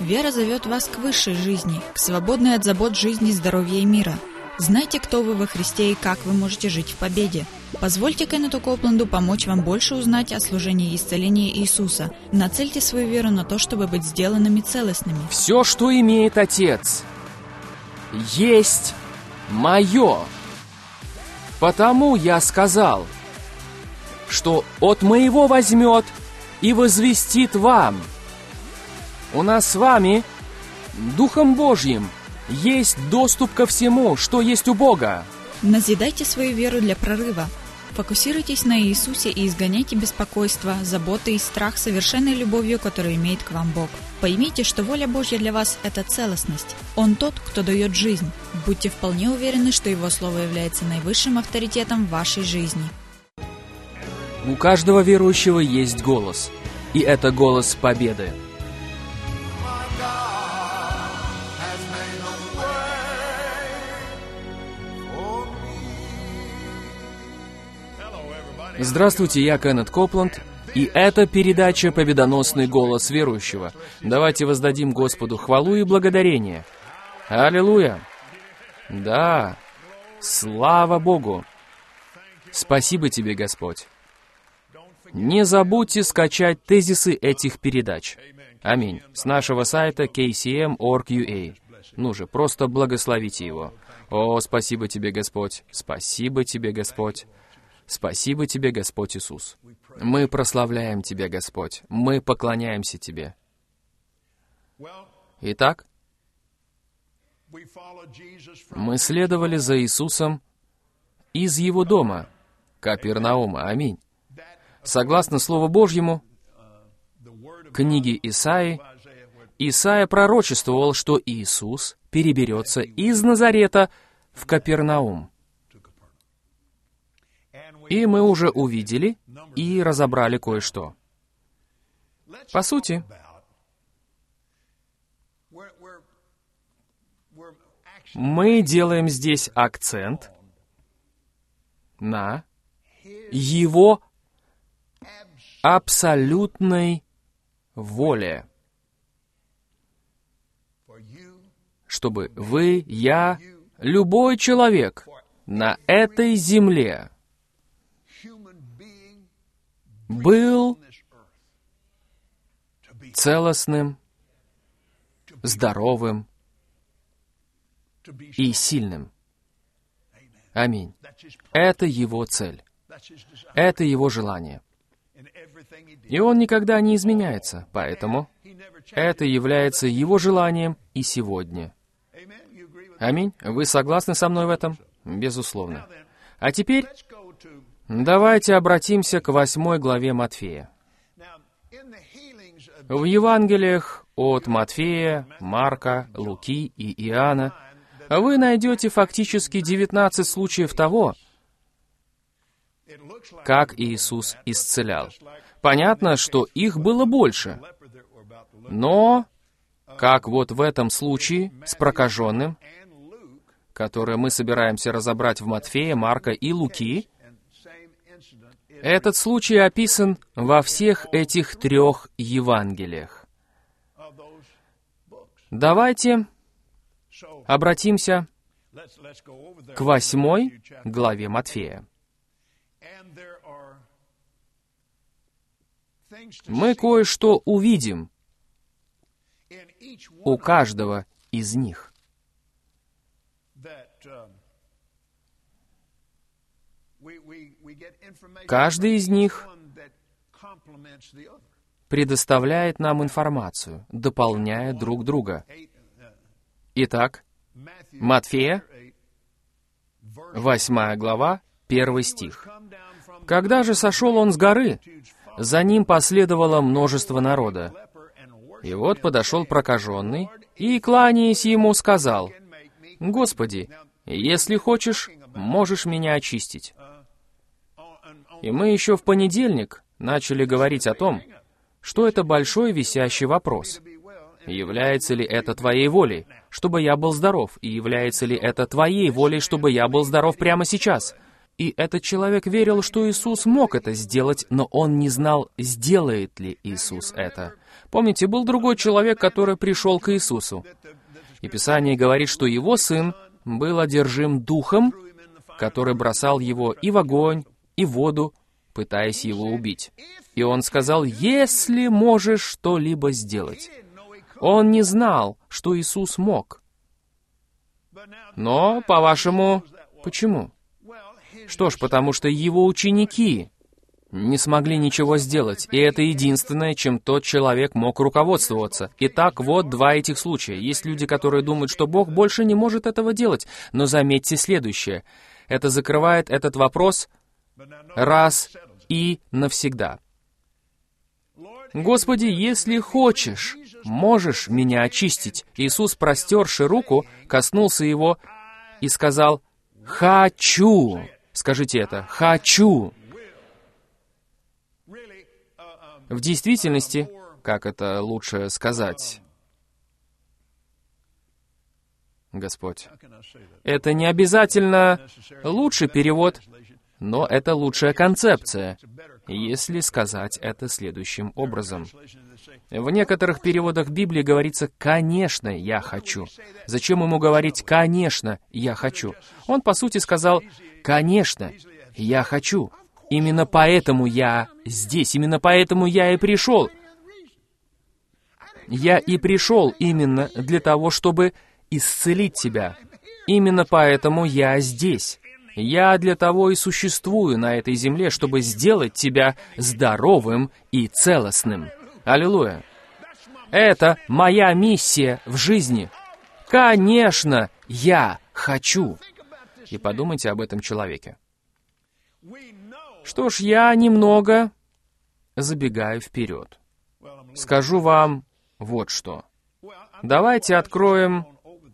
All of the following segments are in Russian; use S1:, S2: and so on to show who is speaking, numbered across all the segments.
S1: Вера зовет вас к высшей жизни, к свободной от забот жизни, здоровья и мира. Знайте, кто вы во Христе и как вы можете жить в победе. Позвольте Кеннету Копланду помочь вам больше узнать о служении и исцелении Иисуса. Нацельте свою веру на то, чтобы быть сделанными целостными.
S2: Все, что имеет Отец, есть мое. Потому я сказал, что от моего возьмет и возвестит вам. У нас с вами, Духом Божьим, есть доступ ко всему, что есть у Бога.
S1: Назидайте свою веру для прорыва. Фокусируйтесь на Иисусе и изгоняйте беспокойство, заботы и страх совершенной любовью, которую имеет к вам Бог. Поймите, что воля Божья для вас – это целостность. Он тот, кто дает жизнь. Будьте вполне уверены, что Его Слово является наивысшим авторитетом в вашей жизни.
S2: У каждого верующего есть голос, и это голос победы. Здравствуйте, я Кеннет Копланд, и это передача «Победоносный голос верующего». Давайте воздадим Господу хвалу и благодарение. Аллилуйя! Да, слава Богу! Спасибо тебе, Господь! Не забудьте скачать тезисы этих передач. Аминь. С нашего сайта kcm.org.ua. Ну же, просто благословите его. О, спасибо тебе, Господь! Спасибо тебе, Господь! Спасибо тебе, Господь Иисус. Мы прославляем Тебя, Господь. Мы поклоняемся Тебе. Итак, мы следовали за Иисусом из Его дома, Капернаума. Аминь. Согласно Слову Божьему, книге Исаии, Исаия пророчествовал, что Иисус переберется из Назарета в Капернаум. И мы уже увидели и разобрали кое-что. По сути, мы делаем здесь акцент на Его абсолютной воле, чтобы вы, я, любой человек на этой земле был целостным, здоровым и сильным. Аминь. Это Его цель. Это Его желание. И Он никогда не изменяется, поэтому это является Его желанием и сегодня. Аминь. Вы согласны со мной в этом? Безусловно. А теперь давайте обратимся к 8 главе Матфея. В Евангелиях от Матфея, Марка, Луки и Иоанна вы найдете фактически 19 случаев того, как Иисус исцелял. Понятно, что их было больше, но, как вот в этом случае с прокаженным, который мы собираемся разобрать в Матфея, Марка и Луки, этот случай описан во всех этих 3 Евангелиях. Давайте обратимся к 8 главе Матфея. Мы кое-что увидим у каждого из них. Каждый из них предоставляет нам информацию, дополняя друг друга. Итак, Матфея, 8 глава, 1 стих. «Когда же сошел он с горы, за ним последовало множество народа. И вот подошел прокаженный, и, кланяясь ему, сказал: „Господи, если хочешь, можешь меня очистить“». И мы еще в понедельник начали говорить о том, что это большой висящий вопрос. Является ли это Твоей волей, чтобы я был здоров? И является ли это Твоей волей, чтобы я был здоров прямо сейчас? И этот человек верил, что Иисус мог это сделать, но он не знал, сделает ли Иисус это. Помните, был другой человек, который пришел к Иисусу. И Писание говорит, что его сын был одержим духом, который бросал его и в огонь, и в воду, пытаясь его убить. И он сказал: «Если можешь что-либо сделать». Он не знал, что Иисус мог. Но, по-вашему, почему? Что ж, потому что его ученики не смогли ничего сделать, и это единственное, чем тот человек мог руководствоваться. Итак, вот два этих случая. Есть люди, которые думают, что Бог больше не может этого делать, но заметьте следующее. Это закрывает этот вопрос раз и навсегда. «Господи, если хочешь, можешь меня очистить». Иисус, простерши руку, коснулся его и сказал: «Хочу». Скажите это: «Хочу». В действительности, как это лучше сказать, Господь, это не обязательно лучший перевод, но это лучшая концепция, если сказать это следующим образом. В некоторых переводах Библии говорится «конечно, я хочу». Зачем ему говорить «конечно, я хочу»? Он, по сути, сказал «конечно, я хочу». Именно поэтому я здесь, именно поэтому я и пришел. Я и пришел именно для того, чтобы исцелить тебя. Именно поэтому я здесь. Я для того и существую на этой земле, чтобы сделать тебя здоровым и целостным. Аллилуйя! Это моя миссия в жизни. Конечно, я хочу. И подумайте об этом человеке. Что ж, я немного забегаю вперед. Скажу вам вот что. Давайте откроем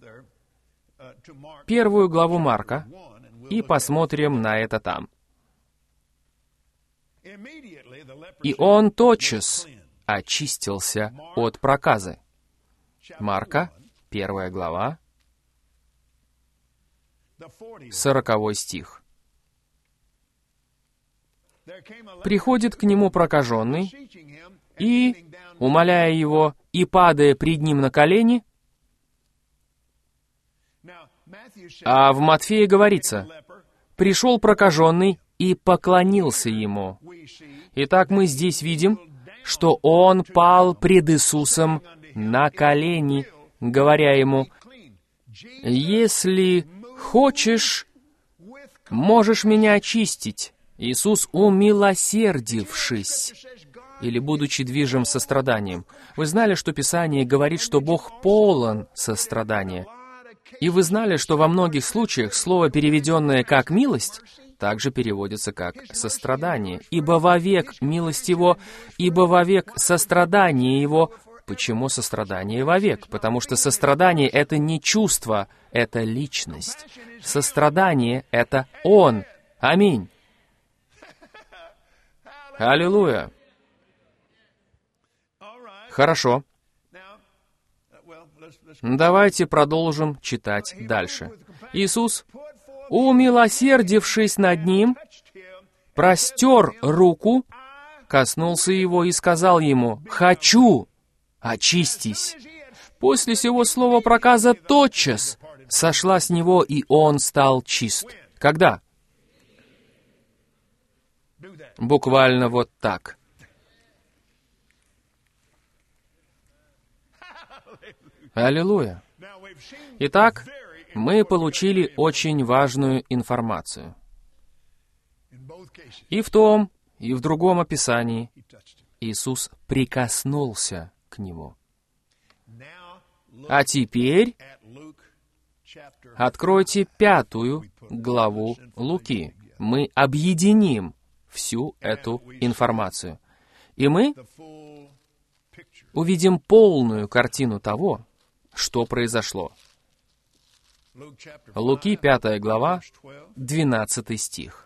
S2: 1 главу Марка и посмотрим на это там. «И он тотчас очистился от проказы». Марка, 1 глава, 40 стих. «Приходит к нему прокаженный, и, умоляя его, и падая пред ним на колени». А в Матфея говорится: «Пришел прокаженный и поклонился ему». Итак, мы здесь видим, что он пал пред Иисусом на колени, говоря ему: «Если хочешь, можешь меня очистить». Иисус, умилосердившись, или будучи движим состраданием. Вы знали, что Писание говорит, что Бог полон сострадания? И вы знали, что во многих случаях слово, переведенное как «милость», также переводится как «сострадание». «Ибо вовек милость Его, ибо вовек сострадание Его». Почему сострадание вовек? Потому что сострадание — это не чувство, это личность. Сострадание — это Он. Аминь. Аллилуйя. Хорошо. Давайте продолжим читать дальше. Иисус, умилосердившись над ним, простер руку, коснулся его и сказал ему: «Хочу, очистись». После сего слова проказа тотчас сошла с него, и он стал чист. Когда? Буквально вот так. Аллилуйя. Итак, мы получили очень важную информацию. И в том, и в другом описании Иисус прикоснулся к нему. А теперь откройте 5 главу Луки. Мы объединим всю эту информацию. И мы увидим полную картину того, что произошло. Луки, 5 глава, 12 стих.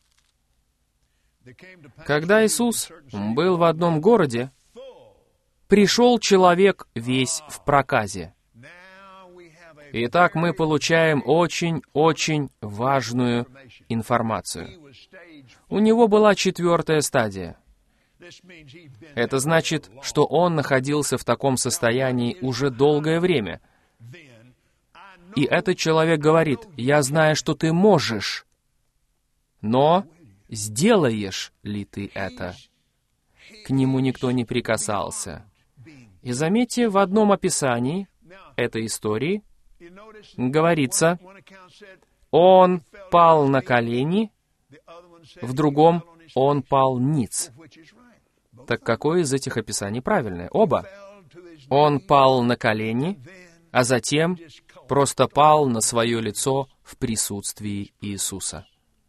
S2: «Когда Иисус был в одном городе, пришел человек весь в проказе». Итак, мы получаем очень-очень важную информацию. У него была 4-я стадия. Это значит, что он находился в таком состоянии уже долгое время. И этот человек говорит: «Я знаю, что ты можешь, но сделаешь ли ты это?» К нему никто не прикасался. И заметьте, в одном описании этой истории говорится: «Он пал на колени», в другом «он пал ниц». Так какое из этих описаний правильное? Оба. Он пал на колени, а затем просто пал на свое лицо в присутствии Иисуса.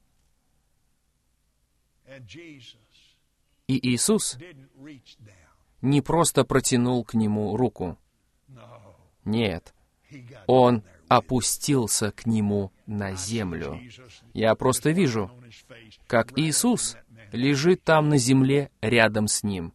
S2: И Иисус не просто протянул к нему руку. Нет, Он опустился к нему на землю. Я просто вижу, как Иисус лежит там на земле рядом с ним.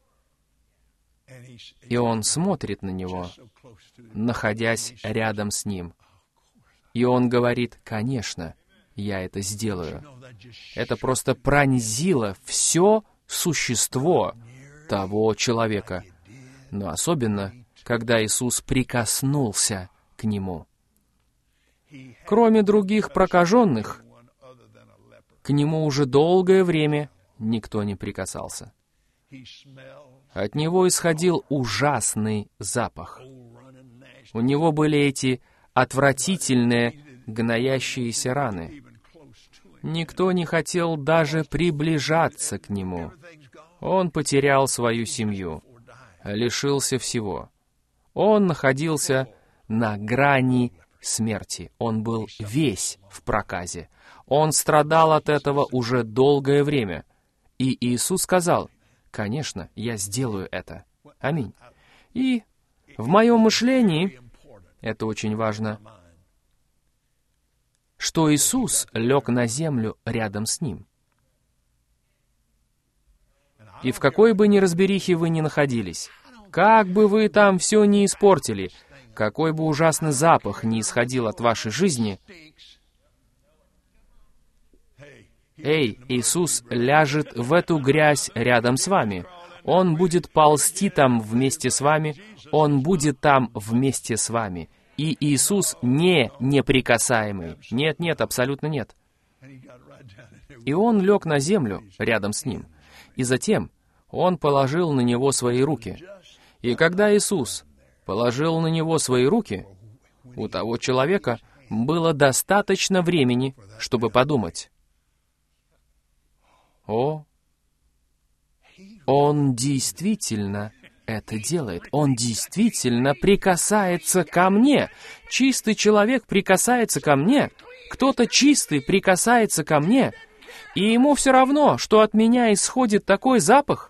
S2: И Он смотрит на него, находясь рядом с ним. И Он говорит: «Конечно, я это сделаю». Это просто пронзило все существо того человека. Но особенно, когда Иисус прикоснулся к нему. Кроме других прокаженных, к нему уже долгое время никто не прикасался. От него исходил ужасный запах. У него были эти отвратительные, гноящиеся раны. Никто не хотел даже приближаться к нему. Он потерял свою семью, лишился всего. Он находился на грани смерти. Он был весь в проказе. Он страдал от этого уже долгое время. И Иисус сказал: «Конечно, я сделаю это». Аминь. И в моем мышлении, это очень важно, что Иисус лег на землю рядом с ним. И в какой бы неразберихе вы ни находились, как бы вы там все не испортили, какой бы ужасный запах ни исходил от вашей жизни, Иисус ляжет в эту грязь рядом с вами. Он будет ползти там вместе с вами, Он будет там вместе с вами. И Иисус не неприкасаемый. Нет, абсолютно нет. И Он лег на землю рядом с ним. И затем Он положил на него свои руки. И когда Иисус положил на него свои руки, у того человека было достаточно времени, чтобы подумать: «О, Он действительно это делает. Он действительно прикасается ко мне. Чистый человек прикасается ко мне. Кто-то чистый прикасается ко мне. И ему все равно, что от меня исходит такой запах».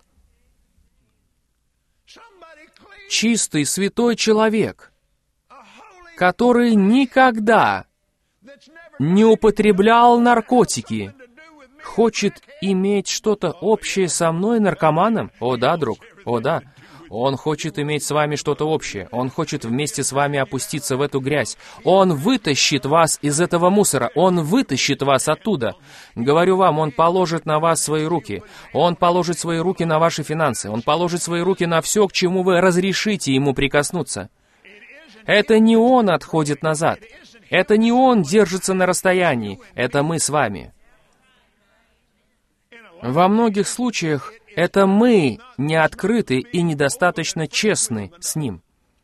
S2: Чистый, святой человек, который никогда не употреблял наркотики, хочет иметь что-то общее со мной, наркоманом? О да, друг, о да. Он хочет иметь с вами что-то общее. Он хочет вместе с вами опуститься в эту грязь. Он вытащит вас из этого мусора. Он вытащит вас оттуда. Говорю вам, Он положит на вас свои руки. Он положит свои руки на ваши финансы. Он положит свои руки на все, к чему вы разрешите Ему прикоснуться. Это не Он отходит назад. Это не Он держится на расстоянии. Это мы с вами. Во многих случаях это мы не открыты и недостаточно честны с Ним.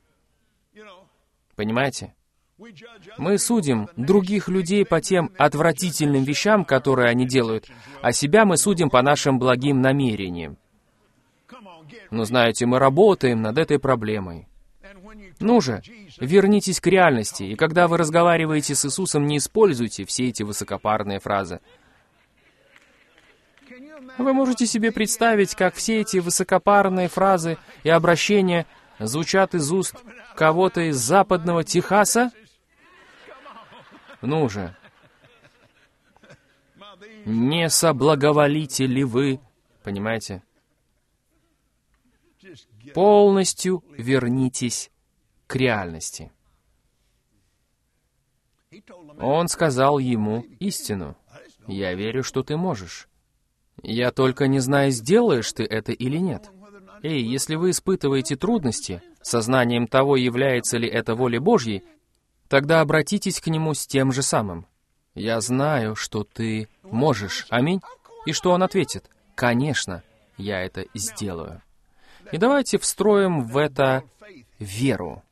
S2: Понимаете? Мы судим других людей по тем отвратительным вещам, которые они делают, а себя мы судим по нашим благим намерениям. Но знаете, мы работаем над этой проблемой. Ну же, вернитесь к реальности, и когда вы разговариваете с Иисусом, не используйте все эти высокопарные фразы. Вы можете себе представить, как все эти высокопарные фразы и обращения звучат из уст кого-то из западного Техаса? Ну же. Не соблаговолите ли вы, понимаете? Полностью вернитесь к реальности. Он сказал ему истину. «Я верю, что ты можешь. Я только не знаю, сделаешь ты это или нет». Эй, если вы испытываете трудности, сознанием того, является ли это волей Божьей, тогда обратитесь к Нему с тем же самым. «Я знаю, что ты можешь». Аминь. И что он ответит? «Конечно, я это сделаю». И давайте встроим в это веру.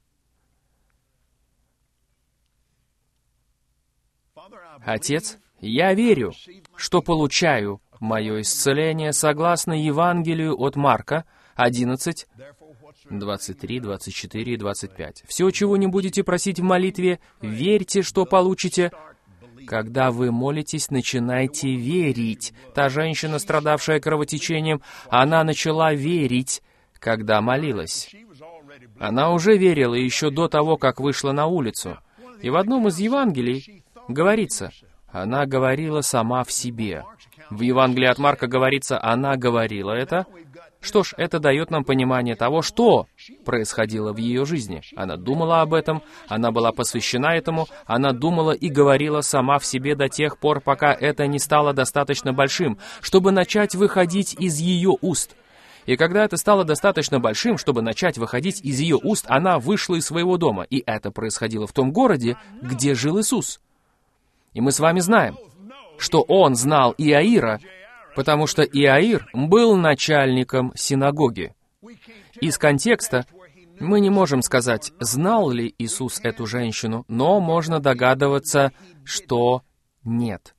S2: Отец, я верю, что получаю мое исцеление согласно Евангелию от Марка 11, 23, 24 и 25. Все, чего не будете просить в молитве, верьте, что получите. Когда вы молитесь, начинайте верить. Та женщина, страдавшая кровотечением, она начала верить, когда молилась. Она уже верила еще до того, как вышла на улицу. И в одном из Евангелий говорится, она говорила сама в себе. В Евангелии от Марка говорится, она говорила это. Что ж, это дает нам понимание того, что происходило в ее жизни. Она думала об этом, она была посвящена этому, она думала и говорила сама в себе до тех пор, пока это не стало достаточно большим, чтобы начать выходить из ее уст. И когда это стало достаточно большим, чтобы начать выходить из ее уст, она вышла из своего дома. И это происходило в том городе, где жил Иисус. И мы с вами знаем, что он знал Иаира, потому что Иаир был начальником синагоги. Из контекста мы не можем сказать, знал ли Иисус эту женщину, но можно догадываться, что нет.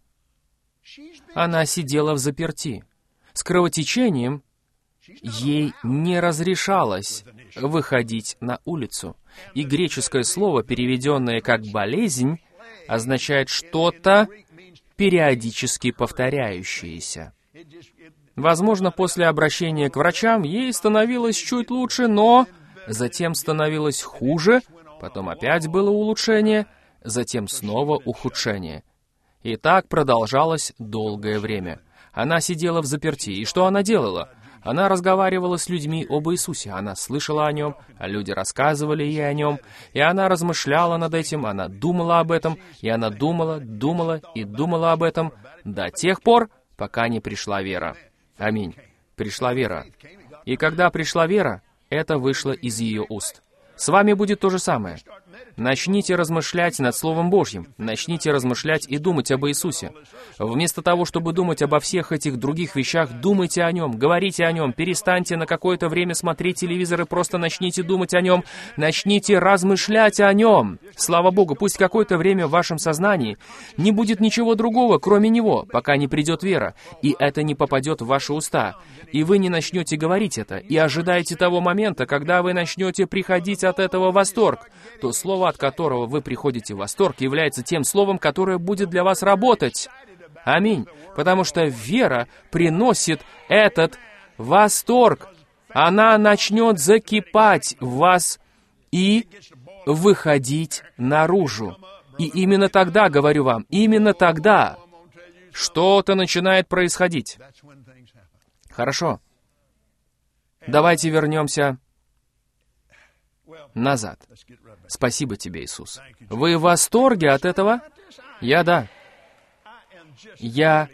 S2: Она сидела взаперти. С кровотечением ей не разрешалось выходить на улицу. И греческое слово, переведенное как «болезнь», означает что-то периодически повторяющееся. Возможно, после обращения к врачам ей становилось чуть лучше, но затем становилось хуже, потом опять было улучшение, затем снова ухудшение. И так продолжалось долгое время. Она сидела взаперти, и что она делала? Она разговаривала с людьми об Иисусе, она слышала о Нем, а люди рассказывали ей о Нем, и она размышляла над этим, она думала об этом, и она думала и думала об этом до тех пор, пока не пришла вера. Аминь. Пришла вера. И когда пришла вера, это вышло из ее уст. С вами будет то же самое. Начните размышлять над Словом Божьим. Начните размышлять и думать об Иисусе. Вместо того, чтобы думать обо всех этих других вещах, думайте о Нем, говорите о Нем, перестаньте на какое-то время смотреть телевизор и просто начните думать о Нем, начните размышлять о Нем. Слава Богу, пусть какое-то время в вашем сознании не будет ничего другого, кроме Него, пока не придет вера, и это не попадет в ваши уста, и вы не начнете говорить это, и ожидаете того момента, когда вы начнете приходить от этого в восторг. То слово, от которого вы приходите в восторг, является тем словом, которое будет для вас работать. Аминь. Потому что вера приносит этот восторг. Она начнет закипать в вас и выходить наружу. И именно тогда, говорю вам, именно тогда что-то начинает происходить. Хорошо. Давайте вернемся назад. Спасибо тебе, Иисус. Вы в восторге от этого? Да. Я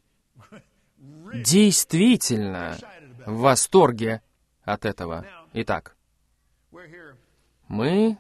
S2: действительно в восторге от этого. Итак, мы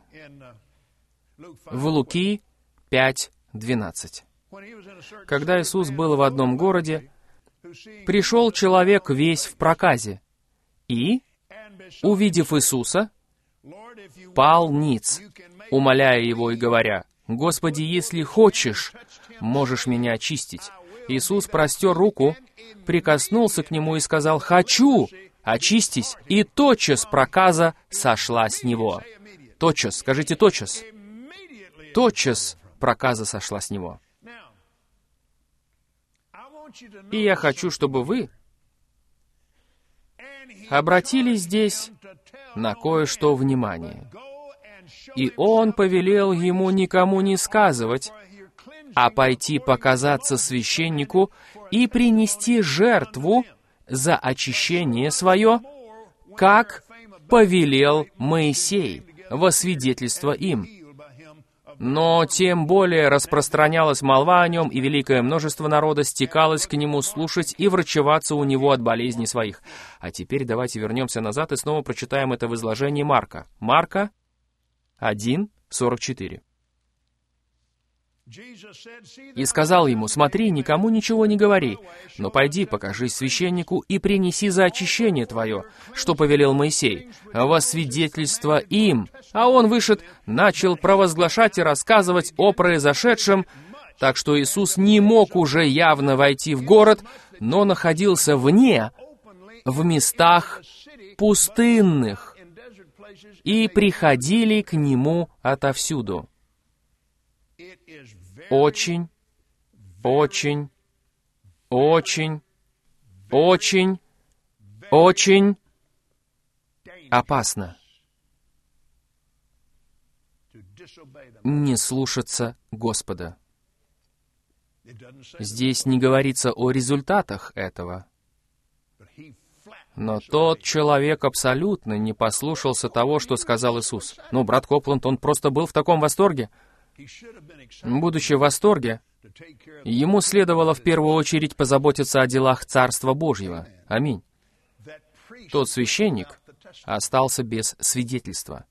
S2: в Луки 5:12. Когда Иисус был в одном городе, пришел человек весь в проказе, и, увидев Иисуса, пал ниц, умоляя его и говоря: «Господи, если хочешь, можешь меня очистить». Иисус простер руку, прикоснулся к нему и сказал: «Хочу, очистись!» И тотчас проказа сошла с него. Тотчас, скажите тотчас. Тотчас проказа сошла с него. И я хочу, чтобы вы обратили здесь на кое-что внимание. И он повелел ему никому не сказывать, а пойти показаться священнику и принести жертву за очищение свое, как повелел Моисей во свидетельство им. Но тем более распространялась молва о нем, и великое множество народа стекалось к нему слушать и врачеваться у него от болезней своих. А теперь давайте вернемся назад и снова прочитаем это в изложении Марка. Марка 1:44. «И сказал ему: смотри, никому ничего не говори, но пойди, покажись священнику и принеси за очищение твое, что повелел Моисей, во свидетельство им». А он вышед, начал провозглашать и рассказывать о произошедшем, так что Иисус не мог уже явно войти в город, но находился вне, в местах пустынных, и приходили к Нему отовсюду. Очень, очень, очень, очень, очень опасно не слушаться Господа. Здесь не говорится о результатах этого. Но тот человек абсолютно не послушался того, что сказал Иисус. Ну, брат Копланд, он просто был в таком восторге. Будучи в восторге, ему следовало в первую очередь позаботиться о делах Царства Божьего. Аминь. Тот священник остался без свидетельства.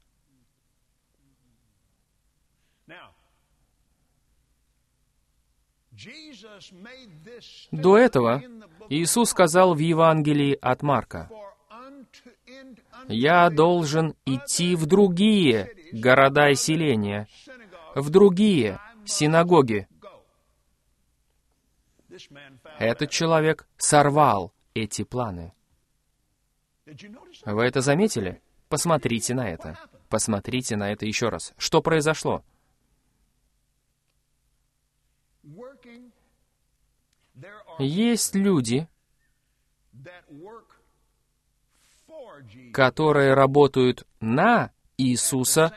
S2: До этого Иисус сказал в Евангелии от Марка: «Я должен идти в другие города и селения, в другие синагоги». Этот человек сорвал эти планы. Вы это заметили? Посмотрите на это. Посмотрите на это еще раз. Что произошло? Есть люди, которые работают на Иисуса,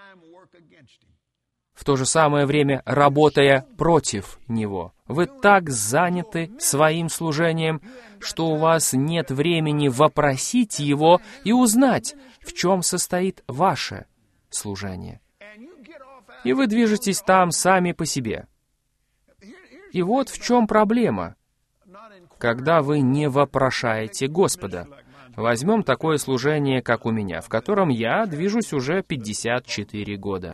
S2: в то же самое время работая против Него. Вы так заняты своим служением, что у вас нет времени вопросить Его и узнать, в чем состоит ваше служение. И вы движетесь там сами по себе. И вот в чем проблема, когда вы не вопрошаете Господа. Возьмем такое служение, как у меня, в котором я движусь уже 54 года.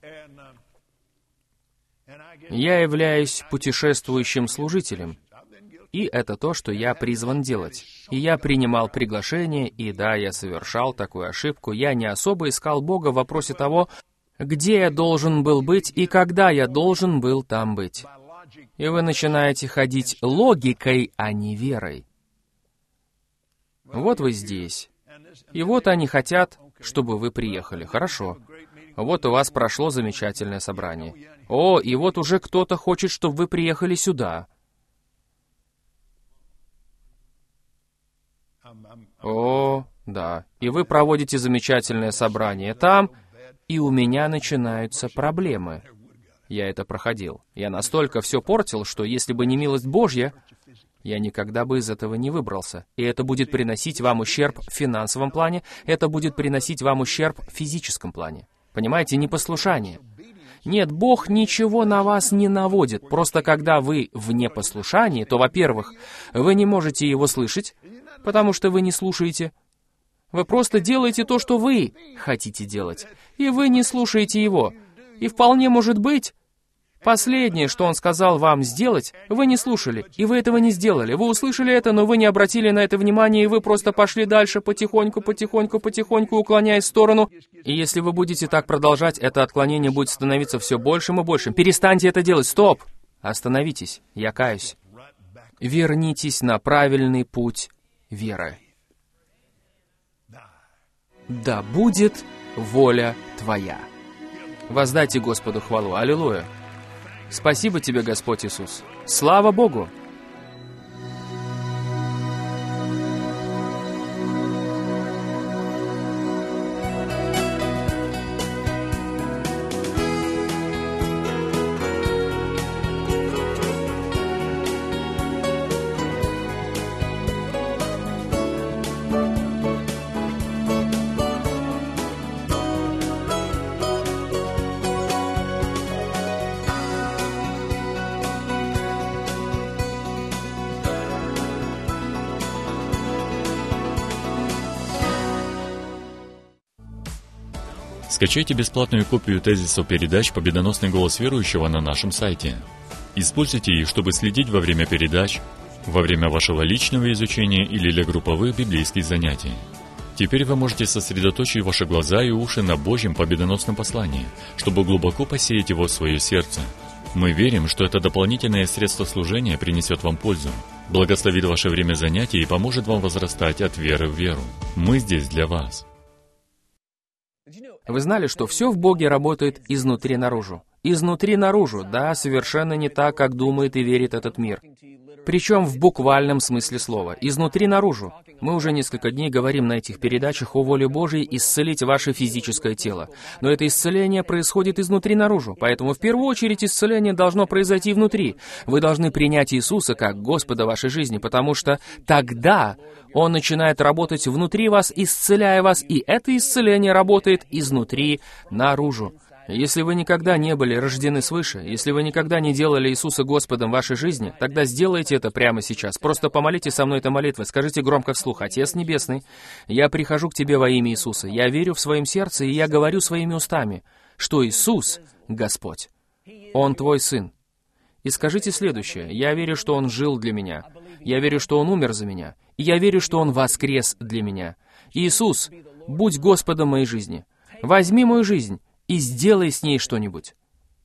S2: Я являюсь путешествующим служителем, и это то, что я призван делать. И я принимал приглашение, и да, я совершал такую ошибку. Я не особо искал Бога в вопросе того, где я должен был быть и когда я должен был там быть. И вы начинаете ходить логикой, а не верой. Вот вы здесь. И вот они хотят, чтобы вы приехали. Хорошо. Вот у вас прошло замечательное собрание. О, и вот уже кто-то хочет, чтобы вы приехали сюда. О, да. И вы проводите замечательное собрание там, и у меня начинаются проблемы. Я это проходил. Я настолько все портил, что если бы не милость Божья, я никогда бы из этого не выбрался. И это будет приносить вам ущерб в финансовом плане, это будет приносить вам ущерб в физическом плане. Понимаете, непослушание. Нет, Бог ничего на вас не наводит. Просто когда вы в непослушании, то, во-первых, вы не можете Его слышать, потому что вы не слушаете. Вы просто делаете то, что вы хотите делать, и вы не слушаете Его. И вполне может быть, последнее, что Он сказал вам сделать, вы не слушали, и вы этого не сделали. Вы услышали это, но вы не обратили на это внимания, и вы просто пошли дальше, потихоньку, уклоняясь в сторону. И если вы будете так продолжать, это отклонение будет становиться все большим и большим. Перестаньте это делать. Стоп! Остановитесь. Я каюсь. Вернитесь на правильный путь веры. Да будет воля Твоя. Воздайте Господу хвалу. Аллилуйя. Спасибо Тебе, Господь Иисус. Слава Богу!
S3: Скачайте бесплатную копию тезисов передач «Победоносный голос верующего» на нашем сайте. Используйте их, чтобы следить во время передач, во время вашего личного изучения или для групповых библейских занятий. Теперь вы можете сосредоточить ваши глаза и уши на Божьем победоносном послании, чтобы глубоко посеять его в свое сердце. Мы верим, что это дополнительное средство служения принесет вам пользу, благословит ваше время занятий и поможет вам возрастать от веры в веру. Мы здесь для вас.
S2: Вы знали, что все в Боге работает изнутри наружу? Изнутри наружу, да, совершенно не так, как думает и верит этот мир. Причем в буквальном смысле слова. Изнутри наружу. Мы уже несколько дней говорим на этих передачах о воле Божьей исцелить ваше физическое тело. Но это исцеление происходит изнутри наружу. Поэтому в первую очередь исцеление должно произойти внутри. Вы должны принять Иисуса как Господа вашей жизни, потому что тогда Он начинает работать внутри вас, исцеляя вас, и это исцеление работает изнутри наружу. Если вы никогда не были рождены свыше, если вы никогда не делали Иисуса Господом в вашей жизни, тогда сделайте это прямо сейчас. Просто помолитесь со мной этой молитвой, скажите громко вслух: «Отец Небесный, я прихожу к Тебе во имя Иисуса. Я верю в своем сердце, и я говорю своими устами, что Иисус — Господь. Он Твой Сын». И скажите следующее: «Я верю, что Он жил для меня. Я верю, что Он умер за меня. И я верю, что Он воскрес для меня. Иисус, будь Господом моей жизни. Возьми мою жизнь и сделай с ней что-нибудь.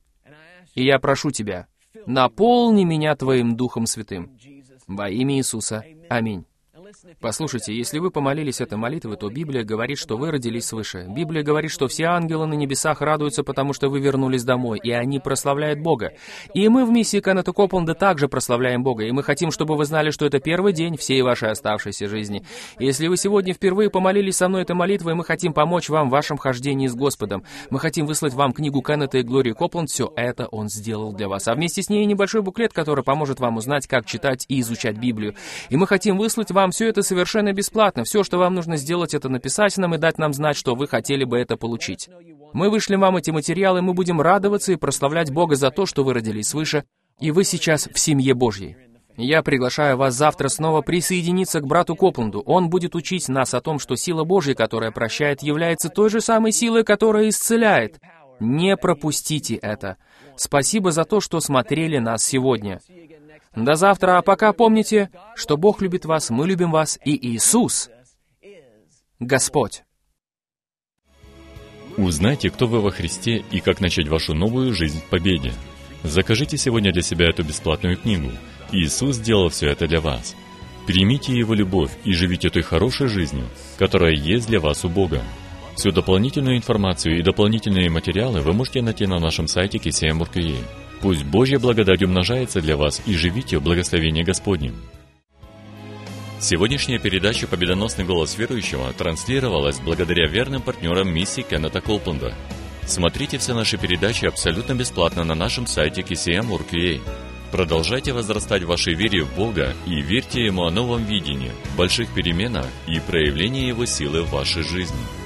S2: И я прошу Тебя, наполни меня Твоим Духом Святым. Во имя Иисуса. Аминь». Послушайте, если вы помолились этой молитвой, то Библия говорит, что вы родились свыше. Библия говорит, что все ангелы на небесах радуются, потому что вы вернулись домой, и они прославляют Бога. И мы в миссии Кеннета Копланда также прославляем Бога, и мы хотим, чтобы вы знали, что это первый день всей вашей оставшейся жизни. И если вы сегодня впервые помолились со мной этой молитвой, мы хотим помочь вам в вашем хождении с Господом. Мы хотим выслать вам книгу Кеннета и Глории Копланд. Все это Он сделал для вас. А вместе с ней небольшой буклет, который поможет вам узнать, как читать и изучать Библию. И мы хотим выслать вам все это совершенно бесплатно. Все, что вам нужно сделать, это написать нам и дать нам знать, что вы хотели бы это получить. Мы вышлем вам эти материалы, мы будем радоваться и прославлять Бога за то, что вы родились свыше, и вы сейчас в семье Божьей. Я приглашаю вас завтра снова присоединиться к брату Копланду. Он будет учить нас о том, что сила Божья, которая прощает, является той же самой силой, которая исцеляет. Не пропустите это. Спасибо за то, что смотрели нас сегодня. До завтра, а пока помните, что Бог любит вас, мы любим вас, и Иисус — Господь.
S3: Узнайте, кто вы во Христе и как начать вашу новую жизнь в победе. Закажите сегодня для себя эту бесплатную книгу. Иисус сделал все это для вас. Примите Его любовь и живите той хорошей жизнью, которая есть для вас у Бога. Всю дополнительную информацию и дополнительные материалы вы можете найти на нашем сайте KCM.org.ua. Пусть Божья благодать умножается для вас, и живите в благословении Господнем. Сегодняшняя передача «Победоносный голос верующего» транслировалась благодаря верным партнерам миссии Кеннета Копланда. Смотрите все наши передачи абсолютно бесплатно на нашем сайте KCM.org.ua. Продолжайте возрастать в вашей вере в Бога и верьте Ему о новом видении, больших переменах и проявлении Его силы в вашей жизни.